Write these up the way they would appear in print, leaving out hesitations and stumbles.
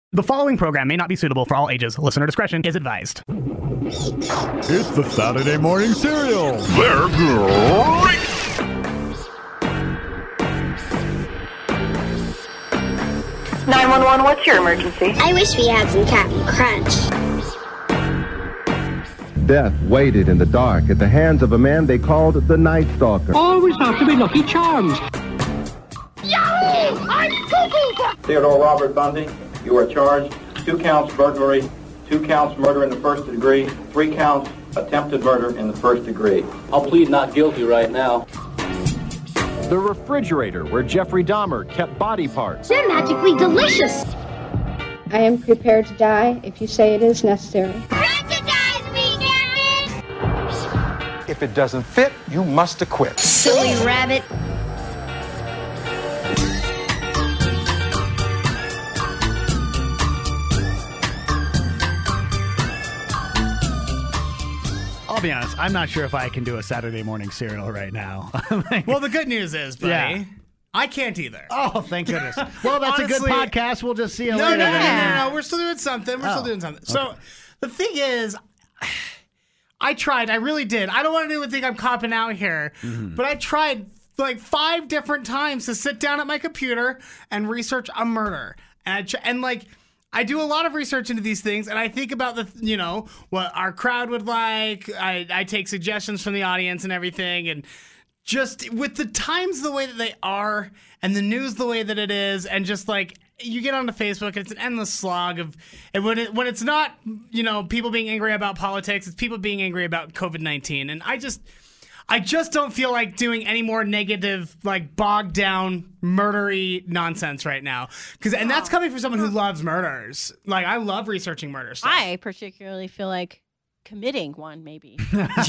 The following program may not be suitable for all ages. Listener discretion is advised. It's the Saturday morning cereal. They're great. 911, what's your emergency? I wish we had some Captain Crunch. Death waited in the dark at the hands of a man they called the Night Stalker. Always have to be Lucky Charms. Yahoo! I'm Cuckoo! Theodore Robert Bundy, you are charged 2 counts burglary, 2 counts murder in the first degree, 3 counts attempted murder in the first degree. I'll plead not guilty right now. The refrigerator where Jeffrey Dahmer kept body parts. They're magically delicious. I am prepared to die if you say it is necessary. Recognize me, Captain! If it doesn't fit, you must acquit. Silly rabbit. I'll be honest, I'm not sure if I can do a Saturday morning cereal right now. Well, the good news is, buddy, Yeah. I can't either. Oh, thank goodness. Well, that's Honestly, a good podcast. We'll just see you No, later. no. We're still doing something. Okay. So the thing is, I tried. I really did. I don't want anyone to think I'm copping out here, but I tried like 5 different times to sit down at my computer and research a murder. And I do a lot of research into these things, and I think about what our crowd would like. I take suggestions from the audience and everything, and just with the times the way that they are, and the news the way that it is, and just like you get onto Facebook, and it's an endless slog of, and when it's not people being angry about politics, it's people being angry about COVID-19, and I just don't feel like doing any more negative, like bogged down, murdery nonsense right now. And that's coming from someone who loves murders. Like, I love researching murder stuff. I particularly feel like committing one, maybe.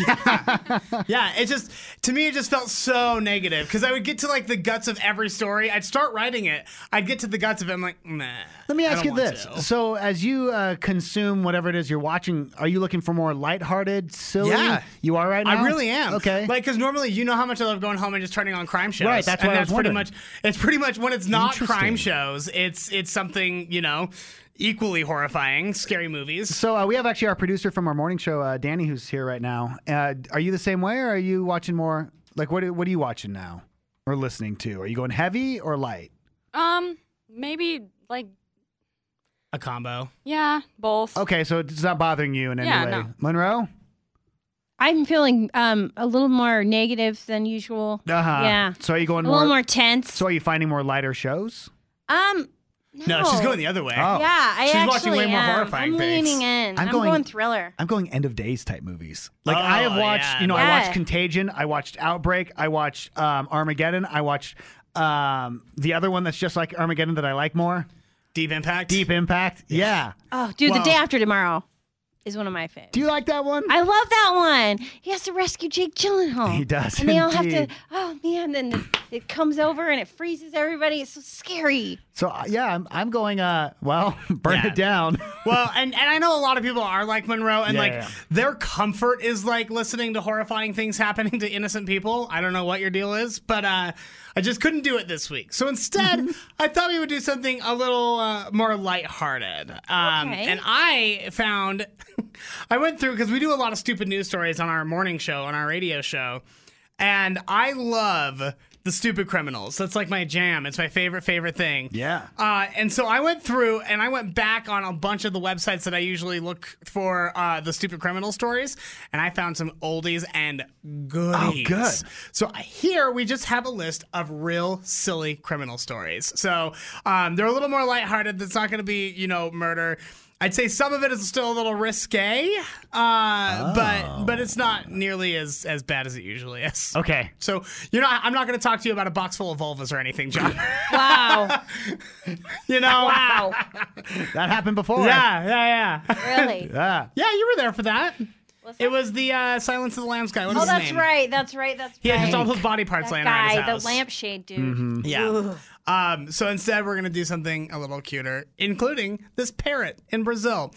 Yeah, to me, it just felt so negative. Because I would get to, like, the guts of every story. I'd start writing it. I'd get to the guts of it. I'm like, nah. Let me ask you this. To. So as you consume whatever it is you're watching, are you looking for more lighthearted, silly? Yeah. You are right now? I really am. Okay. Like, because normally you know how much I love going home and just turning on crime shows. Right, that's what I was wondering. It's pretty much when it's not Interesting. crime shows, it's something, equally horrifying, scary movies. So we have actually our producer from our morning show, Danny, who's here right now. Are you the same way, or are you watching more? Like, what are you watching now, or listening to? Are you going heavy or light? Maybe like A combo. Yeah, both. Okay, so it's not bothering you in any way. No. Monroe? I'm feeling a little more negative than usual. Uh-huh. Yeah. So are you going a little more tense? So are you finding more lighter shows? No, she's going the other way. Oh. Yeah, she's actually watching way more am. horrifying I'm things. leaning in. I'm going thriller. I'm going end of days type movies. Like Oh, I have watched, yeah. I watched Contagion, I watched Outbreak, I watched Armageddon, I watched the other one that's just like Armageddon that I like more. Deep Impact. Deep Impact. Yeah. Oh, dude, The Day After Tomorrow is one of my favorites. Do you like that one? I love that one. He has to rescue Jake Gyllenhaal. He does. And they all have to, indeed. oh man, then it comes over and it freezes everybody. It's so scary. So I'm going burn it down. Well, and I know a lot of people are like Monroe, and Yeah. their comfort is like listening to horrifying things happening to innocent people. I don't know what your deal is, but I just couldn't do it this week. So instead, I thought we would do something a little more lighthearted. Okay. And I found, I went through, because we do a lot of stupid news stories on our morning show, on our radio show, and I love the stupid criminals. That's like my jam. It's my favorite thing. Yeah. And so I went through and I went back on a bunch of the websites that I usually look for the stupid criminal stories, and I found some oldies and goodies. Oh, good. So here we just have a list of real silly criminal stories. So they're a little more lighthearted. That's not going to be, murder. I'd say some of it is still a little risque, but it's not nearly as bad as it usually is. Okay. So I'm not going to talk to you about a box full of vulvas or anything, John. Wow. Wow. That happened before. Yeah. Really? Yeah. Yeah, you were there for that. It was the Silence of the Lambs guy. What is his name? That's right. He had just all those body parts laying around his house. The lampshade dude. Mm-hmm. Yeah. So instead, we're going to do something a little cuter, including this parrot in Brazil.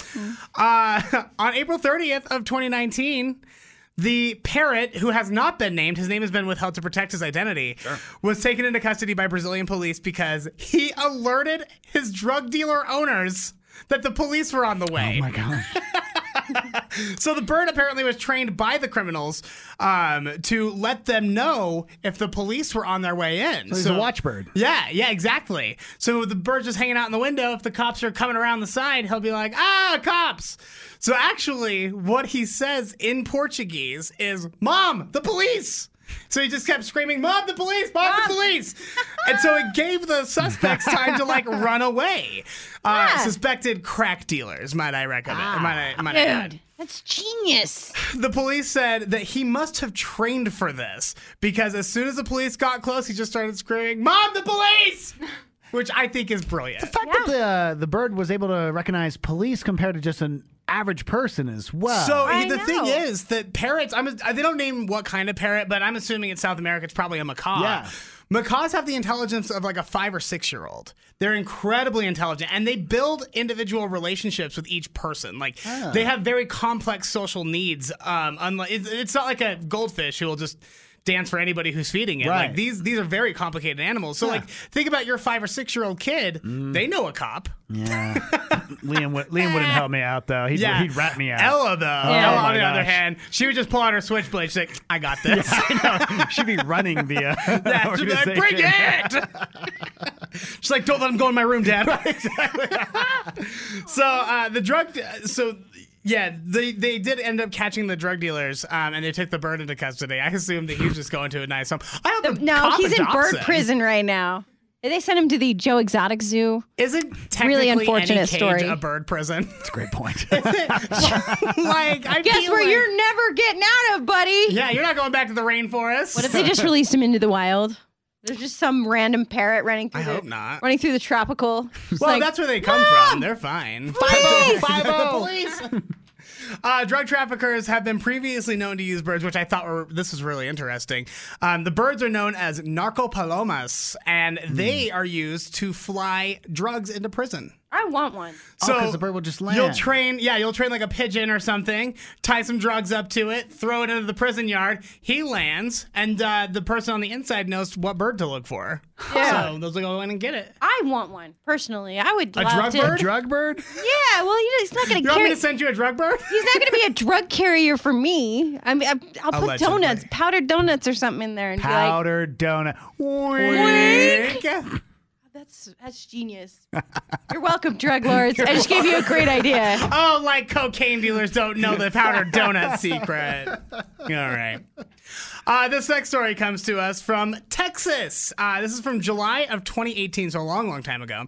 On April 30th of 2019, the parrot, who has not been named, his name has been withheld to protect his identity, was taken into custody by Brazilian police because he alerted his drug dealer owners that the police were on the way. Oh my gosh. So the bird apparently was trained by the criminals to let them know if the police were on their way in. So he's a watchbird. Yeah, exactly. So the bird's just hanging out in the window. If the cops are coming around the side, he'll be like, cops. So actually, what he says in Portuguese is, Mom, the police. So he just kept screaming, Mom, the police, Mom, the police. And so it gave the suspects time to run away. Suspected crack dealers, might I recommend. Might I add. That's genius. The police said that he must have trained for this because as soon as the police got close, he just started screaming, Mom, the police! Which I think is brilliant. The fact that the bird was able to recognize police compared to just an average person as well. So the thing is that parrots, they don't name what kind of parrot, but I'm assuming in South America it's probably a macaw. Yeah. Macaws have the intelligence of a 5 or 6 year old. They're incredibly intelligent and they build individual relationships with each person. They have very complex social needs. It's not like a goldfish who will just dance for anybody who's feeding it. Right. These are very complicated animals. So think about your 5 or 6 year old kid. They know a cop. Yeah. Liam wouldn't help me out though. He'd rat me out. Ella though. Ella on the other hand, she would just pull out her switchblade. She's like, I got this. I know. She'd be running the she'd be like, bring it. She's like, don't let him go in my room, Dad. Exactly. They did end up catching the drug dealers, and they took the bird into custody. I assumed that he was just going to a nice home. He's in bird prison right now. They sent him to the Joe Exotic Zoo. Isn't technically really unfortunate any cage story. a bird prison? That's a great point. Guess where you're never getting out of, buddy. Yeah, you're not going back to the rainforest. What if they just released him into the wild? There's just some random parrot running through running through the tropical. Well, that's where they come from. They're fine. Police! 5-0. Police! Drug traffickers have been previously known to use birds, which I thought this was really interesting. The birds are known as narcopalomas, and they are used to fly drugs into prison. I want one. So because the bird will just land. You'll train like a pigeon or something, tie some drugs up to it, throw it into the prison yard. He lands, and the person on the inside knows what bird to look for. Yeah. So those will go in and get it. I want one personally. I would A love drug to. bird? A drug bird? Yeah. Well, he's not going to You want carry. me to send you a drug bird? He's not going to be a drug carrier for me. I'll put Allegedly. donuts, powdered donuts, or something in there, and Powdered donut. Wink. That's genius. You're welcome, drug lords. I just gave you a great idea. Oh, like cocaine dealers don't know the powdered donut secret. All right. This next story comes to us from Texas. This is from July of 2018, so a long, long time ago.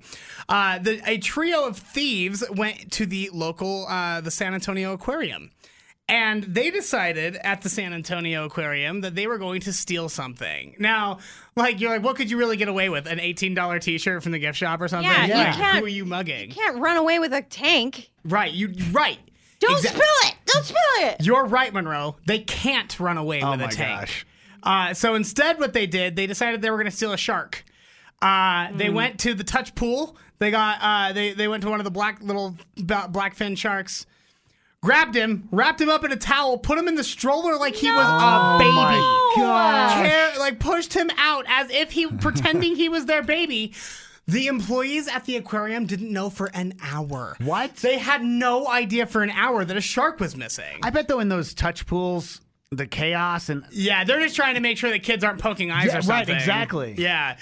A trio of thieves went to the local, the San Antonio Aquarium. And they decided at the San Antonio Aquarium that they were going to steal something. Now, you're like, what could you really get away with? An $18 t-shirt from the gift shop or something? Yeah, you can't. Who are you mugging? You can't run away with a tank. Right, right. Don't spill it. Don't spill it. You're right, Monroe. They can't run away with a tank. Gosh. So instead what they did, they decided they were going to steal a shark. They went to the touch pool. They got they went to one of the blackfin sharks. Grabbed him, wrapped him up in a towel, put him in the stroller like he was a baby. Oh my gosh. Pushed him out as if he pretending he was their baby. The employees at the aquarium didn't know for an hour. What? They had no idea for an hour that a shark was missing. I bet though in those touch pools, the chaos and yeah, they're just trying to make sure the kids aren't poking eyes or something. Right, exactly. Yeah.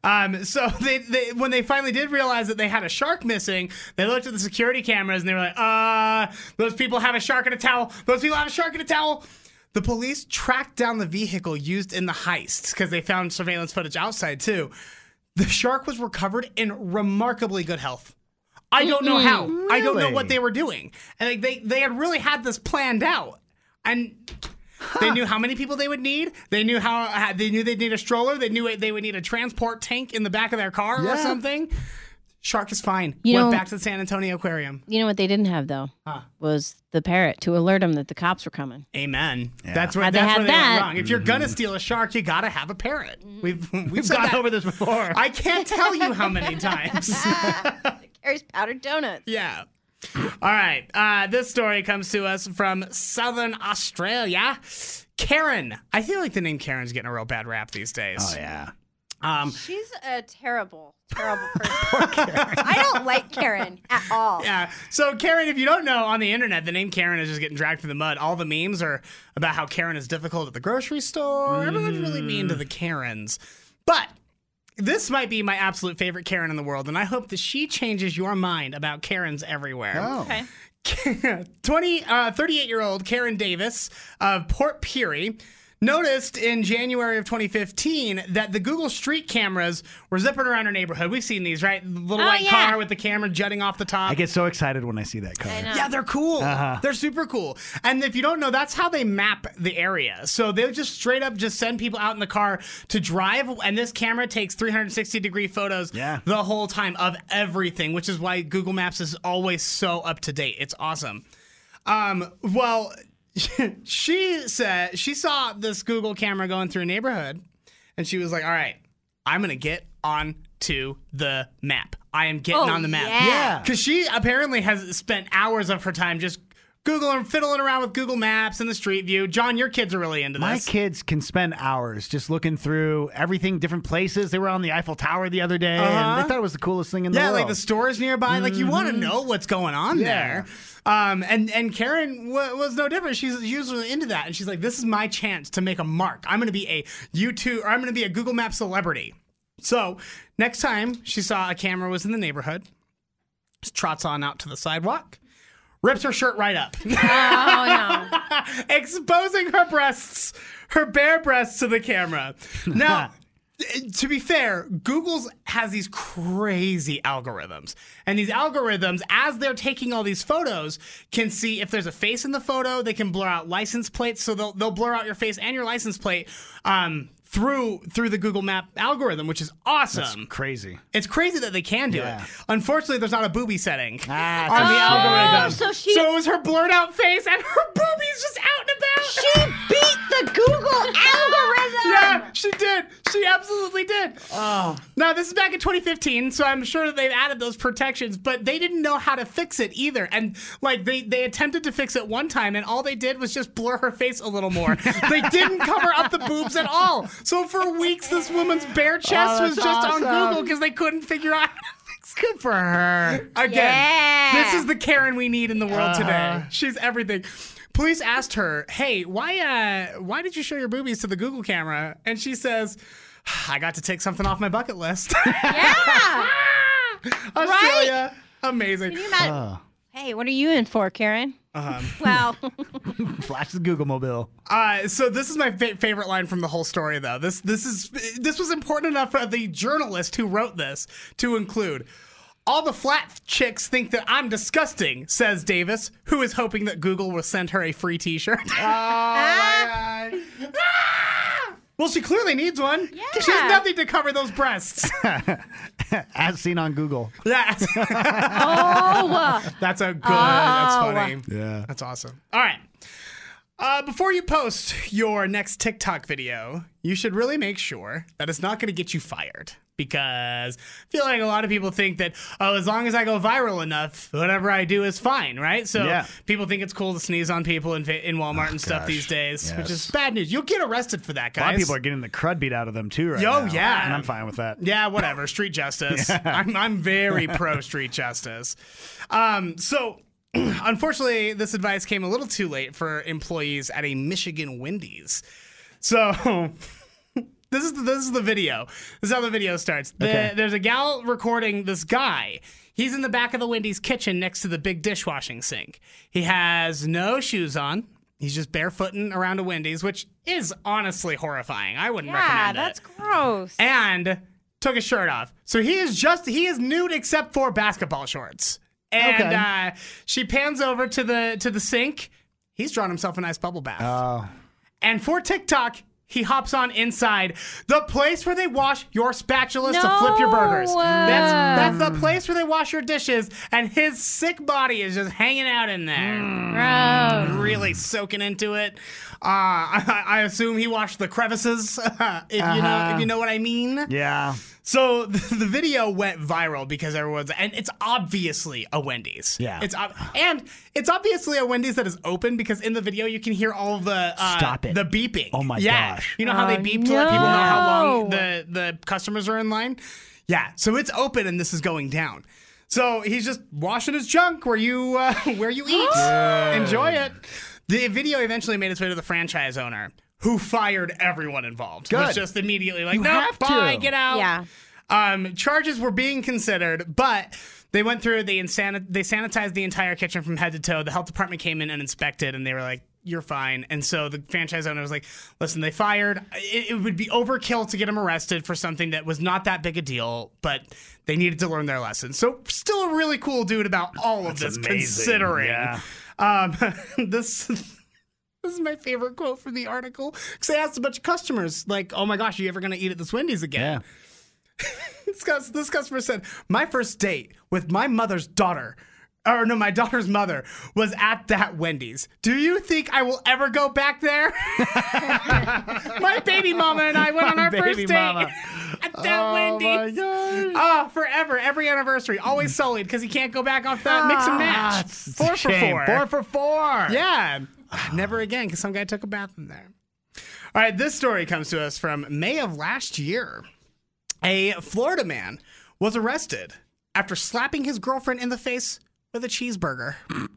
So they when they finally did realize that they had a shark missing, they looked at the security cameras and they were like, those people have a shark in a towel. Those people have a shark in a towel. The police tracked down the vehicle used in the heist because they found surveillance footage outside too. The shark was recovered in remarkably good health. I don't know how. Really? I don't know what they were doing. And they had really had this planned out. And they knew how many people they would need. They knew they'd need a stroller. They knew they would need a transport tank in the back of their car or something. Shark is fine. Went back to the San Antonio Aquarium. You know what they didn't have though? Was the parrot to alert them that the cops were coming. Amen. Yeah. That's where they went wrong. If you're gonna steal a shark, you gotta have a parrot. We've gone over this before. I can't tell you how many times. It carries powdered donuts. Yeah. All right. This story comes to us from Southern Australia. Karen. I feel like the name Karen's getting a real bad rap these days. Oh, yeah. She's a terrible person. I don't like Karen at all. Yeah. So Karen, if you don't know, on the internet, the name Karen is just getting dragged through the mud. All the memes are about how Karen is difficult at the grocery store. Everyone's really mean to the Karens. But this might be my absolute favorite Karen in the world, and I hope that she changes your mind about Karens everywhere. Oh. Okay. 38-year-old Karen Davis of Port Pirie noticed in January of 2015 that the Google Street cameras were zipping around her neighborhood. We've seen these, right? The little white car with the camera jutting off the top. I get so excited when I see that car. Yeah, they're cool. They're super cool. And if you don't know, that's how they map the area. So they'll just straight up just send people out in the car to drive. And this camera takes 360-degree photos the whole time of everything, which is why Google Maps is always so up to date. It's awesome. Well, she said she saw this Google camera going through a neighborhood, and she was like, all right, I'm going to get on to the map. I am getting on the map. Yeah. Because she apparently has spent hours of her time just Googling, fiddling around with Google Maps and the Street View. John, your kids are really into this. My kids can spend hours just looking through everything, different places. They were on the Eiffel Tower the other day, and they thought it was the coolest thing in the world. Yeah, like the stores nearby. Like, you want to know what's going on there. And Karen was no different. She's usually into that, and she's like, this is my chance to make a mark. I'm going to be a YouTube, or I'm going to be a Google Maps celebrity. So next time she saw a camera was in the neighborhood, just trots on out to the sidewalk, rips her shirt right up. Oh, no. Exposing her breasts, her bare breasts to the camera. Now, to be fair, Google's has these crazy algorithms. And these algorithms, as they're taking all these photos, can see if there's a face in the photo. They can blur out license plates. So they'll blur out your face and your license plate through the Google Map algorithm, which is awesome. That's crazy. It's crazy that they can do it. Unfortunately, there's not a booby setting on the algorithm. So it was her blurred out face and her boobies just out and about. She beat the Google algorithm. Yeah, she did. She absolutely did. Oh. Now, this is back in 2015, so I'm sure that they've added those protections, but they didn't know how to fix it either. And like they attempted to fix it one time, and all they did was just blur her face a little more. They didn't cover up the boobs at all. So for weeks, this woman's bare chest was just on Google because they couldn't figure out how to fix it. Good for her. Again, this is the Karen we need in the world today. She's everything. Police asked her, hey, why did you show your boobies to the Google camera? And she says, I got to take something off my bucket list. Yeah. Australia. Right? Amazing. Can you imagine? Hey, what are you in for, Karen? Wow. Flash the Google mobile. So this is my favorite line from the whole story, though. This was important enough for the journalist who wrote this to include. All the flat chicks think that I'm disgusting, says Davis, who is hoping that Google will send her a free t-shirt. Oh, my God. Well, she clearly needs one. Yeah. She has nothing to cover those breasts. As seen on Google. Yeah. That's a good, that's funny. Yeah. That's awesome. All right. Before you post your next TikTok video, you should really make sure that it's not going to get you fired. Because I feel like a lot of people think that, as long as I go viral enough, whatever I do is fine, right? So people think it's cool to sneeze on people in Walmart and stuff these days, which is bad news. You'll get arrested for that, guys. A lot of people are getting the crud beat out of them, too, right now. Yeah. And I'm fine with that. Yeah, whatever. Street justice. I'm very pro street justice. So, unfortunately, this advice came a little too late for employees at a Michigan Wendy's. So... This is the video. This is how the video starts. There's a gal recording this guy. He's in the back of the Wendy's kitchen next to the big dishwashing sink. He has no shoes on. He's just barefooting around a Wendy's, which is honestly horrifying. I wouldn't recommend it. Yeah, that's gross. And took his shirt off. So he is nude except for basketball shorts. And she pans over to the sink. He's drawn himself a nice bubble bath. Oh. And for TikTok, he hops on inside the place where they wash your spatulas to flip your burgers. That's the place where they wash your dishes, and his sick body is just hanging out in there. Really soaking into it. I assume he washed the crevices, if you know what I mean. Yeah. So the video went viral because and it's obviously a Wendy's. Yeah. It's obviously a Wendy's that is open because in the video you can hear all of the Stop it. the beeping. Oh my gosh. You know how they beep to let people know how long the customers are in line? Yeah. So it's open and this is going down. So he's just washing his junk where you eat. Enjoy it. The video eventually made its way to the franchise owner, who fired everyone involved. Good. Was just immediately like, You nope, have bye, to. get out. Yeah. Charges were being considered, but they went through, they sanitized the entire kitchen from head to toe. The health department came in and inspected, and they were like, you're fine. And so the franchise owner was like, listen, they fired. It would be overkill to get him arrested for something that was not that big a deal, but they needed to learn their lesson. So still a really cool dude about all of this, amazing. considering. Yeah. This is my favorite quote from the article, because they asked a bunch of customers, like, oh my gosh, are you ever going to eat at this Wendy's again? Yeah. This customer said, my first date with my daughter's mother was at that Wendy's. Do you think I will ever go back there? My baby mama and I went on our first date at that Wendy's. My gosh. Forever, every anniversary, always sullied because he can't go back off that mix and match. It's a 4 for shame. 4. 4 for 4. Yeah. Never again, because some guy took a bath in there. All right, this story comes to us from May of last year. A Florida man was arrested after slapping his girlfriend in the face with a cheeseburger.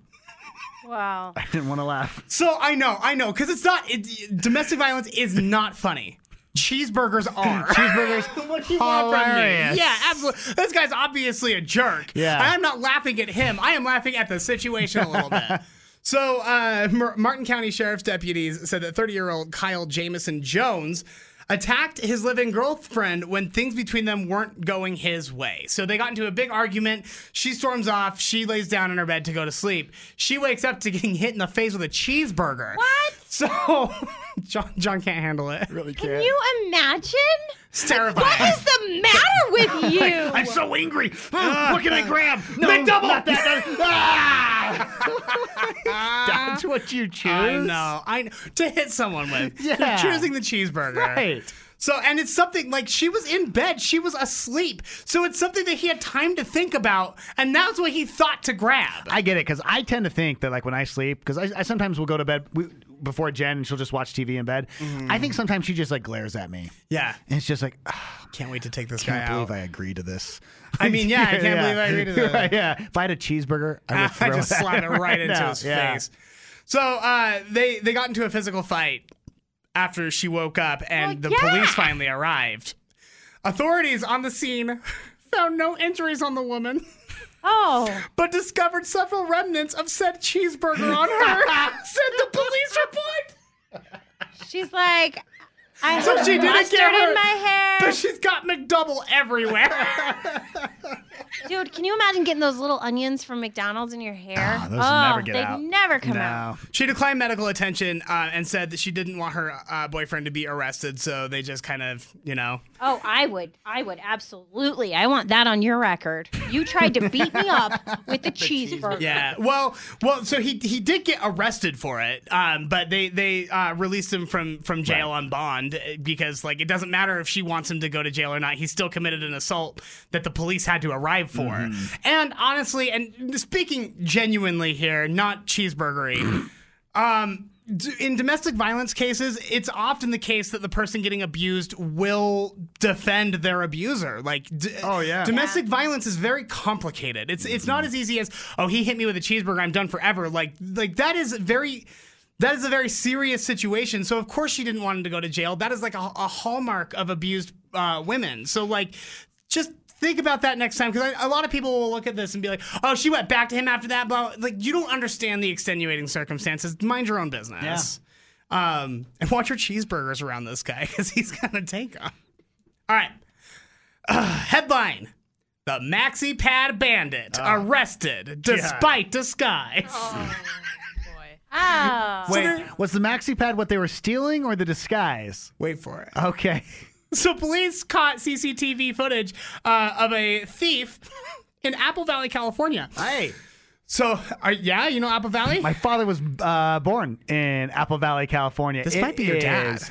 Wow. I didn't want to laugh. So I know, because domestic violence is not funny. Cheeseburgers are. Cheeseburgers, What do you want from me? hilarious. Yeah, absolutely. This guy's obviously a jerk. Yeah. I'm not laughing at him. I am laughing at the situation a little bit. So Martin County Sheriff's deputies said that 30-year-old Kyle Jamison Jones attacked his live-in girlfriend when things between them weren't going his way. So they got into a big argument. She storms off. She lays down in her bed to go to sleep. She wakes up to getting hit in the face with a cheeseburger. What? So John can't handle it. Really Can can't. you imagine? It's terrifying. What is the matter with you? I'm so angry. What can I grab? No, McDouble! not that. That's what you choose. I know. To hit someone with. Yeah. You're choosing the cheeseburger. Right. So, and it's something like she was in bed. She was asleep. So it's something that he had time to think about. And that's what he thought to grab. I get it, because I tend to think that, like, when I sleep, because I sometimes will go to bed before Jen and she'll just watch TV in bed. I think sometimes she just, like, glares at me. Yeah. And it's just like, Can't wait to take this guy can't out. believe I agreed to this. I mean, yeah, I can't believe I agreed to this. Right, yeah. If I had a cheeseburger, I would throw I just it slap it right into now. his Yeah. face. So they got into a physical fight after she woke up and the police finally arrived. Authorities on the scene found no injuries on the woman. Oh. But discovered several remnants of said cheeseburger on her, said the police report. She's like, I have So she didn't mustard get her, in my hair. but she's got McDouble everywhere. Dude, can you imagine getting those little onions from McDonald's in your hair? Those never get they'd out. never come No. out. She declined medical attention and said that she didn't want her boyfriend to be arrested, so they just kind of, Oh, I would absolutely. I want that on your record. You tried to beat me up with the cheeseburger. Yeah. Well. So he did get arrested for it, but they released him from jail on bond because, like, it doesn't matter if she wants him to go to jail or not. He still committed an assault that the police had to arrive for. And honestly, and speaking genuinely here, not cheeseburgery. In domestic violence cases, it's often the case that the person getting abused will defend their abuser. Like, domestic violence is very complicated. It's not as easy as, oh, he hit me with a cheeseburger, I'm done forever. Like that is a very serious situation. So of course she didn't want him to go to jail. That is like a hallmark of abused women. So, like, just think about that next time, because a lot of people will look at this and be like, oh, she went back to him after that. Blah. Like, you don't understand the extenuating circumstances. Mind your own business. Yeah. And watch your cheeseburgers around this guy, because he's going to take them. All right. Headline. The Maxi Pad Bandit arrested despite disguise. Oh, boy. Oh. Wait, was the maxi pad what they were stealing or the disguise? Wait for it. Okay. So police caught CCTV footage of a thief in Apple Valley, California. Hey. So, you know Apple Valley? My father was born in Apple Valley, California. This might be your dad.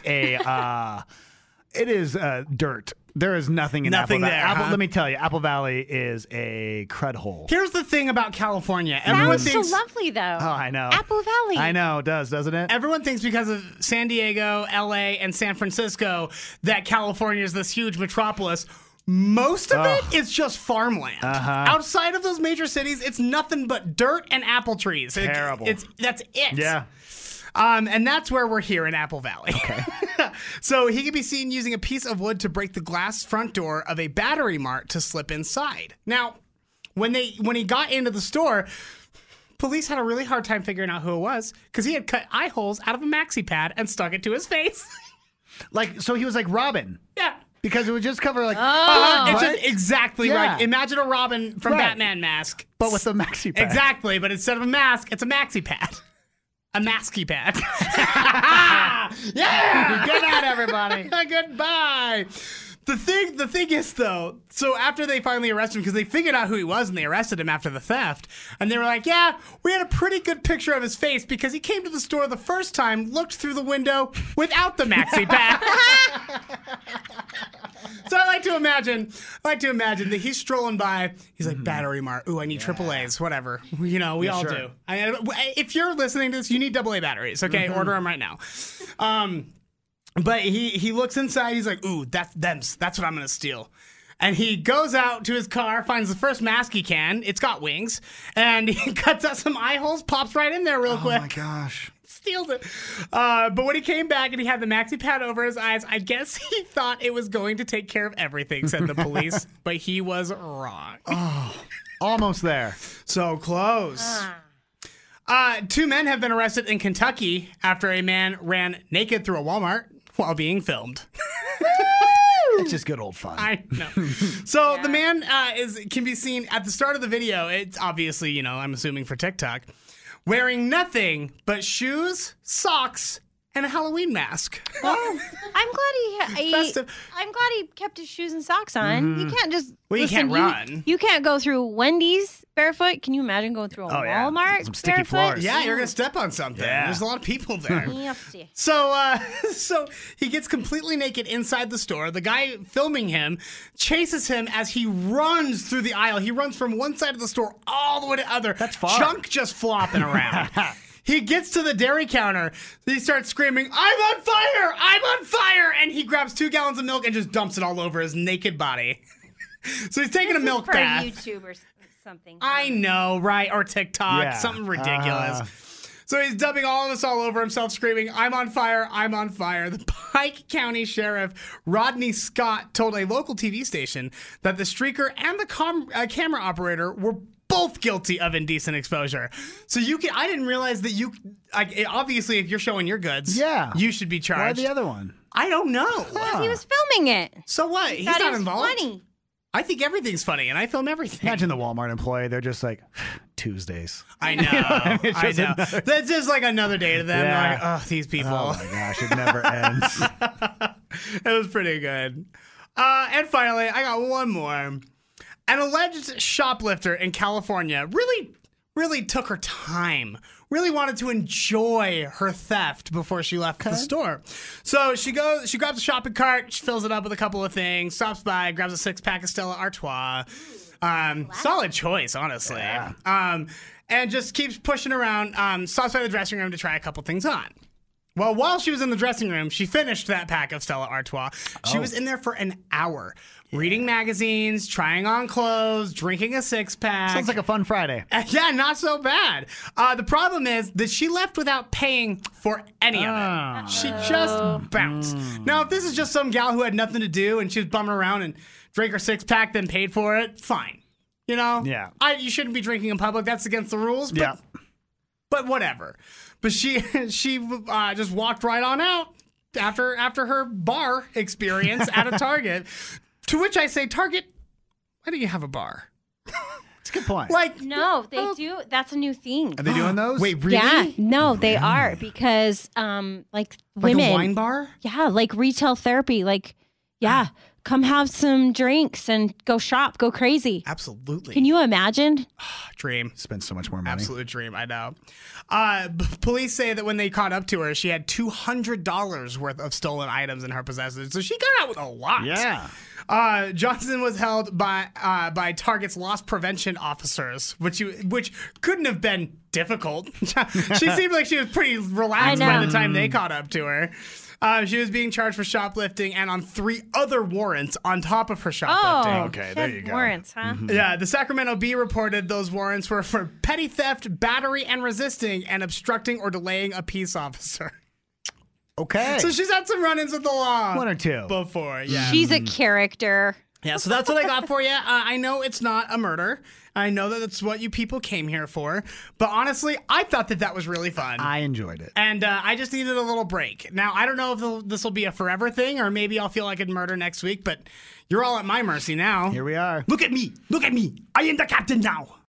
It is dirt. There is nothing in Nothing Apple Valley. there, huh? Let me tell you, Apple Valley is a crud hole. Here's the thing about California. Sounds so lovely, though. Oh, I know. Apple Valley. I know, it does, doesn't it? Everyone thinks because of San Diego, LA, and San Francisco that California is this huge metropolis. Most of it is just farmland. Outside of those major cities, it's nothing but dirt and apple trees. Terrible. That's it. Yeah. And that's where we're here in Apple Valley. Okay. So he could be seen using a piece of wood to break the glass front door of a Battery Mart to slip inside. Now, when he got into the store, police had a really hard time figuring out who it was because he had cut eye holes out of a maxi pad and stuck it to his face. So he was like Robin. Yeah. Because it would just cover like... It's just exactly like, imagine a Robin from Batman mask. But with a maxi pad. Exactly, but instead of a mask, it's a maxi pad. A masky pad. Yeah! Good night, everybody. Goodbye. The thing is, though, so after they finally arrested him, because they figured out who he was and they arrested him after the theft, and they were like, yeah, we had a pretty good picture of his face because he came to the store the first time, looked through the window without the maxi pad. So I like to imagine that he's strolling by. He's like, Battery Mart. Ooh, I need AAAs. Whatever. You know, we all do. If you're listening to this, you need AA batteries. Okay, order them right now. But he looks inside. He's like, ooh, that's what I'm gonna steal. And he goes out to his car, finds the first mask he can. It's got wings, and he cuts out some eye holes, pops right in there real quick. Oh my gosh. Steals it. But when he came back and he had the maxi pad over his eyes, I guess he thought it was going to take care of everything, said the police. But he was wrong. Oh, almost there. So close. 2 men have been arrested in Kentucky after a man ran naked through a Walmart while being filmed. It's just good old fun. I know. So the man can be seen at the start of the video. It's obviously, I'm assuming for TikTok, wearing nothing but shoes, socks, and a Halloween mask. Oh, I'm glad he kept his shoes and socks on. You can't just. Well, you can't run. You can't go through Wendy's barefoot. Can you imagine going through a Walmart some sticky barefoot? floors? Yeah, you're gonna step on something. Yeah. There's a lot of people there. So he gets completely naked inside the store. The guy filming him chases him as he runs through the aisle. He runs from one side of the store all the way to the other. That's far. Junk just flopping around. He gets to the dairy counter. He starts screaming, I'm on fire! I'm on fire! And he grabs 2 gallons of milk and just dumps it all over his naked body. So he's taking a milk for bath. YouTube or something. I know, right? Or TikTok, something ridiculous. So he's dumping all of this all over himself, screaming, I'm on fire, I'm on fire. The Pike County Sheriff Rodney Scott told a local TV station that the streaker and the camera operator were both guilty of indecent exposure. So I didn't realize that obviously if you're showing your goods, you should be charged. Why the other one? I don't know. He was filming it. So what? He's not involved. Funny. I think everything's funny, and I film everything. Imagine the Walmart employee. They're just like, Tuesdays. I know. I know. That's just like another day to them. Yeah. Like, oh, these people. Oh, my gosh. It never ends. It was pretty good. And finally, I got one more. An alleged shoplifter in California really took her time. Really wanted to enjoy her theft before she left the store. So she grabs a shopping cart, she fills it up with a couple of things, stops by, grabs a 6-pack of Stella Artois. Solid choice, honestly. Yeah. And just keeps pushing around, stops by the dressing room to try a couple things on. Well, while she was in the dressing room, she finished that pack of Stella Artois. She was in there for an hour. Reading magazines, trying on clothes, drinking a 6-pack. Sounds like a fun Friday. Yeah, not so bad. The problem is that she left without paying for any of it. She just bounced. Now, if this is just some gal who had nothing to do and she was bumming around and drank her 6-pack, then paid for it, fine. Yeah. You shouldn't be drinking in public. That's against the rules. But whatever. But she just walked right on out after her bar experience at a Target. To which I say, Target, why do you have a bar? It's a good point. No, they do. That's a new thing. Are they doing those? Wait, really? Yeah, no, they are because women, like a wine bar? Yeah, like retail therapy, like Yeah. Come have some drinks and go shop, go crazy. Absolutely. Can you imagine? Dream. Spend so much more money. Absolute dream, I know. Police say that when they caught up to her, she had $200 worth of stolen items in her possession. So she got out with a lot. Yeah. Johnson was held by Target's loss prevention officers, which couldn't have been difficult. She seemed like she was pretty relaxed by the time they caught up to her. She was being charged for shoplifting and on 3 other warrants on top of her shoplifting. Oh, okay, there you go. Warrants, huh? Mm-hmm. Yeah, the Sacramento Bee reported those warrants were for petty theft, battery and resisting, and obstructing or delaying a peace officer. Okay. So she's had some run-ins with the law. 1 or 2. Before, yeah. She's a character. Yeah, so that's what I got for you. I know it's not a murder. I know that that's what you people came here for. But honestly, I thought that was really fun. I enjoyed it. And I just needed a little break. Now, I don't know if this will be a forever thing, or maybe I'll feel like I'd murder next week, but you're all at my mercy now. Here we are. Look at me. Look at me. I am the captain now.